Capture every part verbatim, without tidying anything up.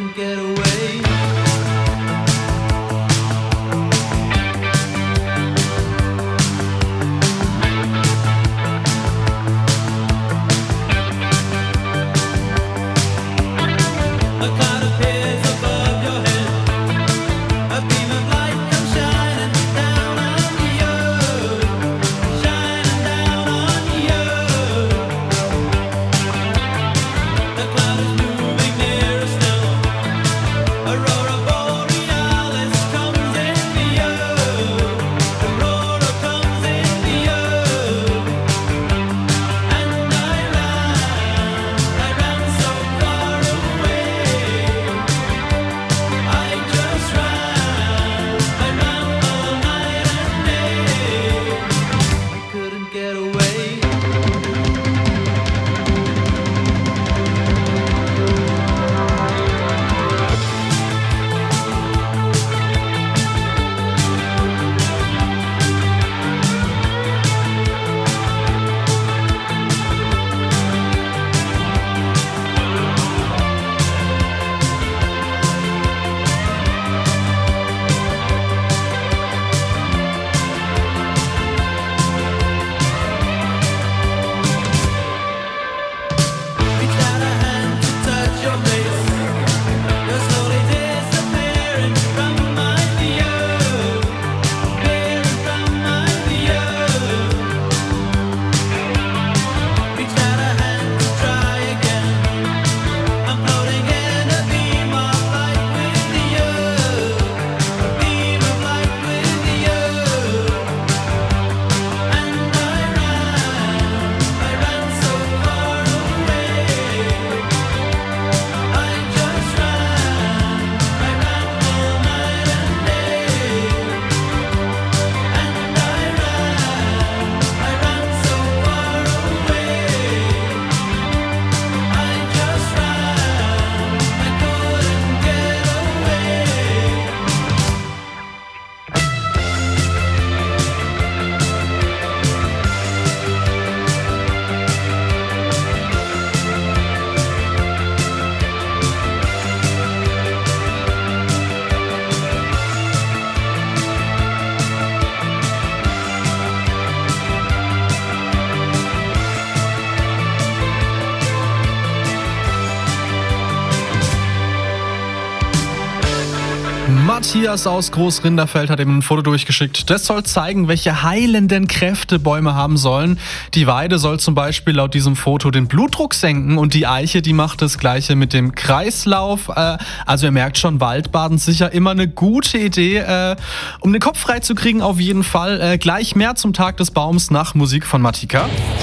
Matthias aus Großrinderfeld hat ihm ein Foto durchgeschickt. Das soll zeigen, welche heilenden Kräfte Bäume haben sollen. Die Weide soll zum Beispiel laut diesem Foto den Blutdruck senken und die Eiche, die macht das Gleiche mit dem Kreislauf. Äh, also ihr merkt schon, Waldbaden sicher immer eine gute Idee. Äh, um den Kopf frei zu kriegen auf jeden Fall. Äh, gleich mehr zum Tag des Baums nach Musik von Matika.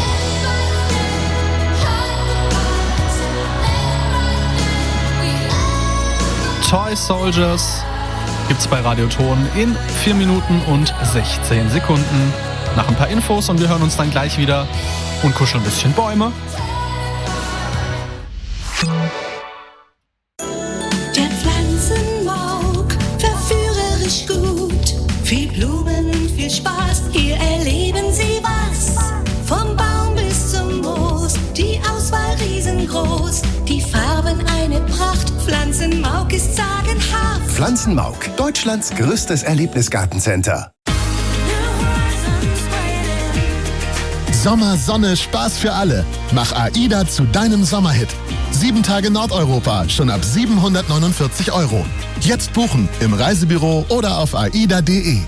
Toy Soldiers gibt's bei Radioton in vier Minuten und sechzehn Sekunden. Nach ein paar Infos und wir hören uns dann gleich wieder und kuscheln ein bisschen Bäume. Der Pflanzenmauk, verführerisch gut. Viel Blumen, viel Spaß, hier erleben Sie was. Vom Baum bis zum Moos, die Auswahl riesengroß. Die Farben eine Pracht, Pflanzenmauk ist sagenhaft. Pflanzenmauk, Deutschlands größtes Erlebnisgartencenter. Sommer, Sonne, Spaß für alle. Mach AIDA zu deinem Sommerhit. Sieben Tage Nordeuropa, schon ab siebenhundertneunundvierzig Euro. Jetzt buchen im Reisebüro oder auf aida punkt de.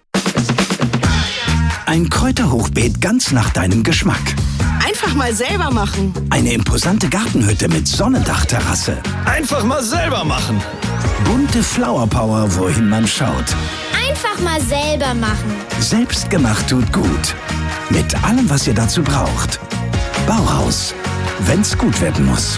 Ein Kräuterhochbeet ganz nach deinem Geschmack. Einfach mal selber machen. Eine imposante Gartenhütte mit Sonnendachterrasse. Einfach mal selber machen. Bunte Flower Power, wohin man schaut. Einfach mal selber machen. Selbstgemacht tut gut. Mit allem, was ihr dazu braucht. Bauhaus, wenn's gut werden muss.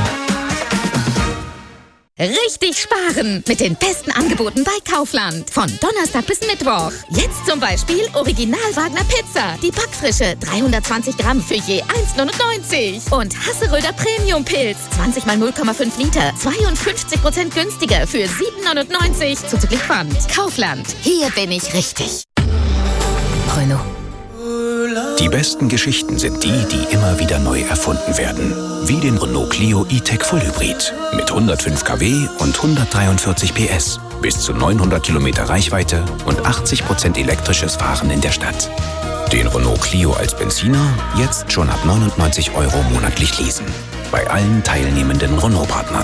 Richtig sparen mit den besten Angeboten bei Kaufland. Von Donnerstag bis Mittwoch. Jetzt zum Beispiel Original Wagner Pizza. Die Backfrische zwanzig Gramm für je eins neunundneunzig. Und Hasseröder Premium Pilz. zwanzig mal null Komma fünf Liter. zweiundfünfzig Prozent günstiger für sieben neunundneunzig. Zuzüglich Pfand. Kaufland. Hier bin ich richtig. Renault. Die besten Geschichten sind die, die immer wieder neu erfunden werden. Wie den Renault Clio E-Tech Vollhybrid mit hundertfünf Kilowatt und hundertdreiundvierzig P S. Bis zu neunhundert Kilometer Reichweite und achtzig Prozent elektrisches Fahren in der Stadt. Den Renault Clio als Benziner jetzt schon ab neunundneunzig Euro monatlich leasen. Bei allen teilnehmenden Renault-Partnern.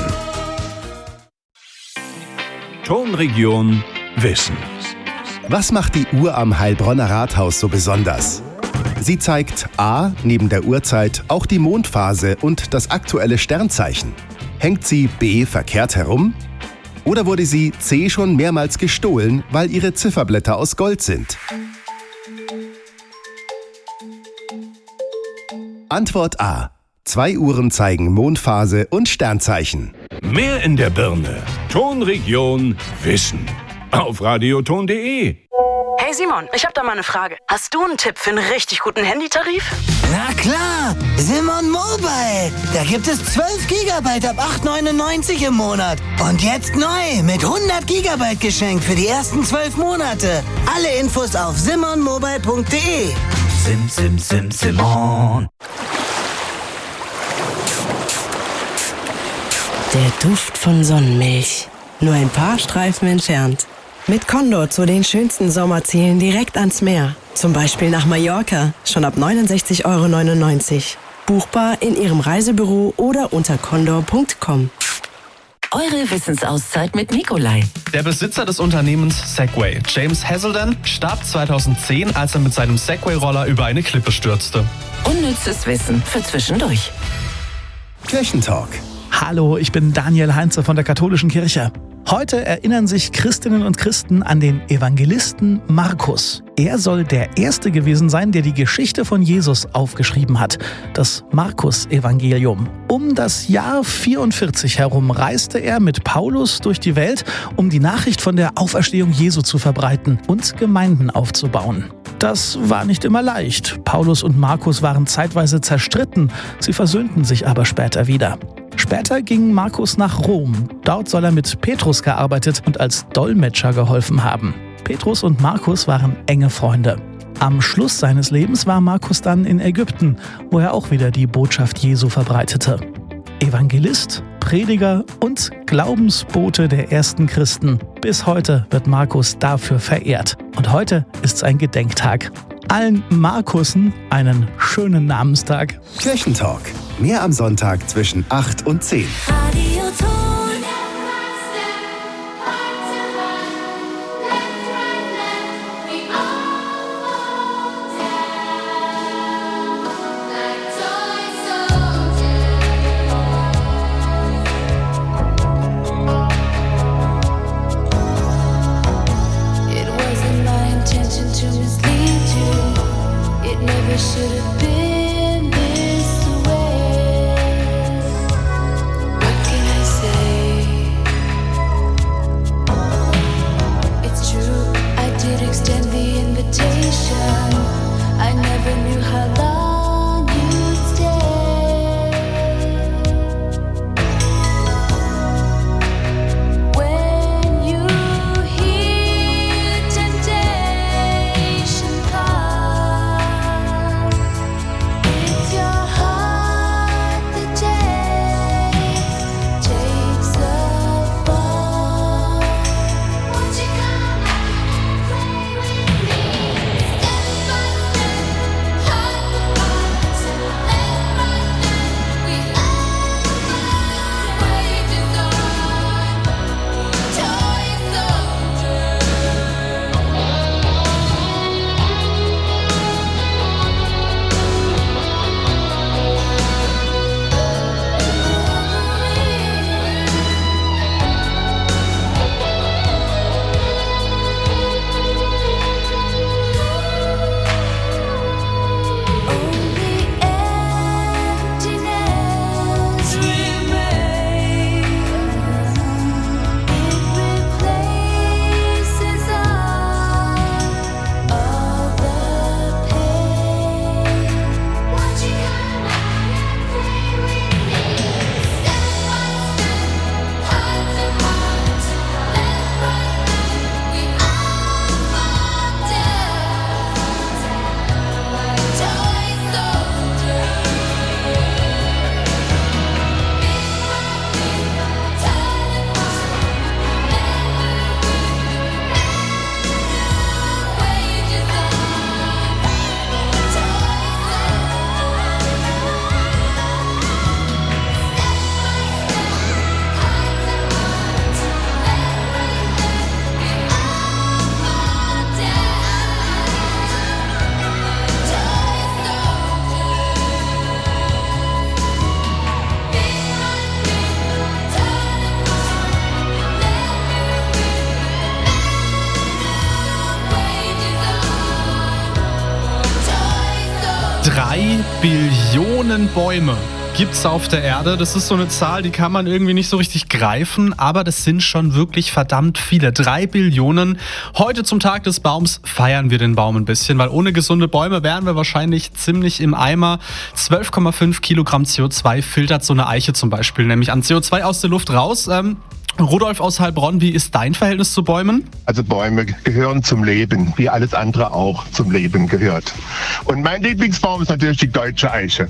Tonregion Wissen. Was macht die Uhr am Heilbronner Rathaus so besonders? Sie zeigt a. neben der Uhrzeit auch die Mondphase und das aktuelle Sternzeichen. Hängt sie b. verkehrt herum? Oder wurde sie c. schon mehrmals gestohlen, weil ihre Zifferblätter aus Gold sind? Antwort a. Zwei Uhren zeigen Mondphase und Sternzeichen. Mehr in der Birne. Tonregion Wissen. Auf radioton punkt de. Hey Simon, ich hab da mal eine Frage. Hast du einen Tipp für einen richtig guten Handytarif? Na klar, Simon Mobile. Da gibt es zwölf Gigabyte ab acht neunundneunzig im Monat. Und jetzt neu mit hundert Gigabyte geschenkt für die ersten zwölf Monate. Alle Infos auf simon mobile punkt de. Sim, sim, sim, Simon. Der Duft von Sonnenmilch. Nur ein paar Streifen entfernt. Mit Condor zu den schönsten Sommerzielen direkt ans Meer. Zum Beispiel nach Mallorca, schon ab neunundsechzig Euro neunundneunzig. Buchbar in Ihrem Reisebüro oder unter condor punkt com. Eure Wissensauszeit mit Nikolai. Der Besitzer des Unternehmens Segway, James Hazelden, starb zweitausendzehn, als er mit seinem Segway-Roller über eine Klippe stürzte. Unnützes Wissen für zwischendurch. Kirchentalk. Hallo, ich bin Daniel Heinze von der Katholischen Kirche. Heute erinnern sich Christinnen und Christen an den Evangelisten Markus. Er soll der Erste gewesen sein, der die Geschichte von Jesus aufgeschrieben hat, das Markus-Evangelium. Um das Jahr vierundvierzig herum reiste er mit Paulus durch die Welt, um die Nachricht von der Auferstehung Jesu zu verbreiten und Gemeinden aufzubauen. Das war nicht immer leicht. Paulus und Markus waren zeitweise zerstritten, sie versöhnten sich aber später wieder. Später ging Markus nach Rom. Dort soll er mit Petrus gearbeitet und als Dolmetscher geholfen haben. Petrus und Markus waren enge Freunde. Am Schluss seines Lebens war Markus dann in Ägypten, wo er auch wieder die Botschaft Jesu verbreitete. Evangelist, Prediger und Glaubensbote der ersten Christen. Bis heute wird Markus dafür verehrt. Und heute ist sein Gedenktag. Allen Markussen einen schönen Namenstag. Kirchentalk. Mehr am Sonntag zwischen acht und zehn. Should have been this way. What can I say? Drei Billionen Bäume gibt's auf der Erde. Das ist so eine Zahl, die kann man irgendwie nicht so richtig greifen, aber das sind schon wirklich verdammt viele. Drei Billionen. Heute zum Tag des Baums feiern wir den Baum ein bisschen, weil ohne gesunde Bäume wären wir wahrscheinlich ziemlich im Eimer. zwölf Komma fünf Kilogramm C O zwei filtert so eine Eiche zum Beispiel, nämlich an C O zwei aus der Luft raus. Ähm, Rudolf aus Heilbronn, wie ist dein Verhältnis zu Bäumen? Also Bäume gehören zum Leben, wie alles andere auch zum Leben gehört. Und mein Lieblingsbaum ist natürlich die deutsche Eiche.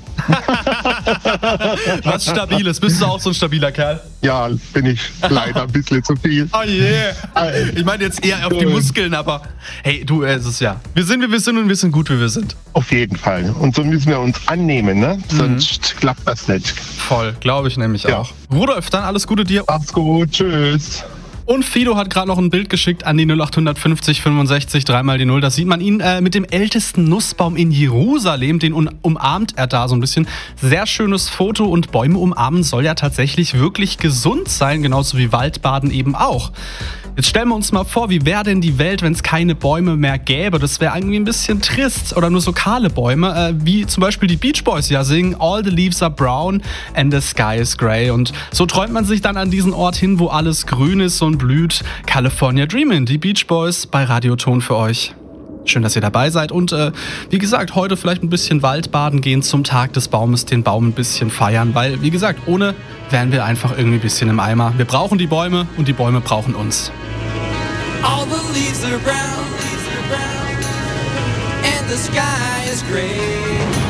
Was Stabiles, bist du auch so ein stabiler Kerl? Ja, bin ich leider ein bisschen zu viel. Oh yeah. Ich meine jetzt eher auf die Muskeln, aber hey, du, es ist ja. Wir sind, wie wir sind und wir sind gut, wie wir sind. Auf jeden Fall. Und so müssen wir uns annehmen, ne? Mhm. Sonst klappt das nicht. Voll, glaube ich nämlich ja. auch. Rudolf, dann alles Gute dir. Mach's gut, tschüss. Und Fido hat gerade noch ein Bild geschickt an die null acht fünfzig fünfundsechzig dreimal die null. Da sieht man ihn äh, mit dem ältesten Nussbaum in Jerusalem. Den um, umarmt er da so ein bisschen. Sehr schönes Foto, und Bäume umarmen soll ja tatsächlich wirklich gesund sein. Genauso wie Waldbaden eben auch. Jetzt stellen wir uns mal vor, wie wäre denn die Welt, wenn es keine Bäume mehr gäbe? Das wäre irgendwie ein bisschen trist. Oder nur so kahle Bäume, äh, wie zum Beispiel die Beach Boys ja singen: All the leaves are brown and the sky is grey. Und so träumt man sich dann an diesen Ort hin, wo alles grün ist und blüht. California Dreamin', die Beach Boys bei Radioton für euch. Schön, dass ihr dabei seid und äh, wie gesagt, heute vielleicht ein bisschen Waldbaden gehen zum Tag des Baumes, den Baum ein bisschen feiern, weil, wie gesagt, ohne wären wir einfach irgendwie ein bisschen im Eimer. Wir brauchen die Bäume und die Bäume brauchen uns. All the leaves are brown, leaves are brown, and the sky is gray.